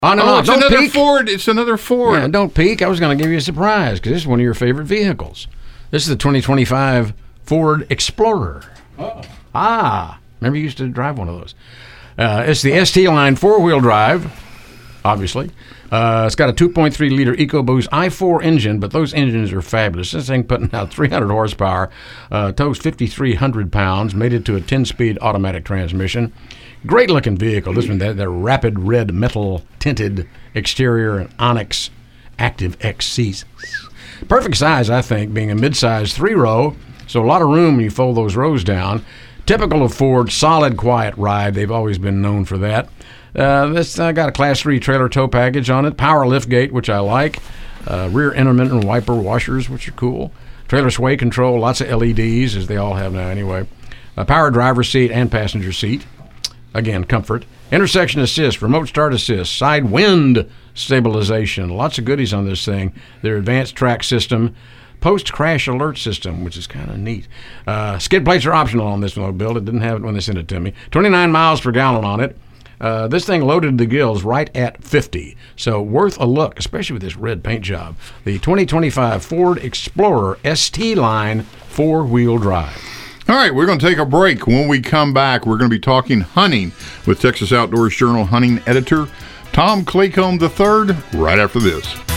On and on. It's Don't another peek. Ford. It's another Ford. Yeah, don't peek. I was going to give you a surprise because this is one of your favorite vehicles. This is the 2025 Ford Explorer. Remember you used to drive one of those. It's the ST line four-wheel drive, obviously. It's got a 2.3-liter EcoBoost i4 engine, but those engines are fabulous. This thing putting out 300 horsepower, tows 5,300 pounds, made it to a 10-speed automatic transmission. Great-looking vehicle. This one, that rapid red metal-tinted exterior and Onyx Active X seats. Perfect size, I think, being a mid-size 3-row, so a lot of room when you fold those rows down. Typical of Ford, solid, quiet ride. They've always been known for that. This got a Class 3 trailer tow package on it. Power liftgate, which I like. Rear intermittent wiper washers, which are cool. Trailer sway control, lots of LEDs, as they all have now anyway. Power driver's seat and passenger seat. Again, comfort. Intersection assist, remote start assist, side wind stabilization. Lots of goodies on this thing. Their advanced track system. Post-crash alert system, which is kind of neat. Skid plates are optional on this one, Bill. It didn't have it when they sent it to me. 29 miles per gallon on it. This thing loaded to the gills right at 50. So worth a look, especially with this red paint job. The 2025 Ford Explorer ST line four-wheel drive. All right, we're going to take a break. When we come back, we're going to be talking hunting with Texas Outdoors Journal hunting editor Tom Claycomb III right after this.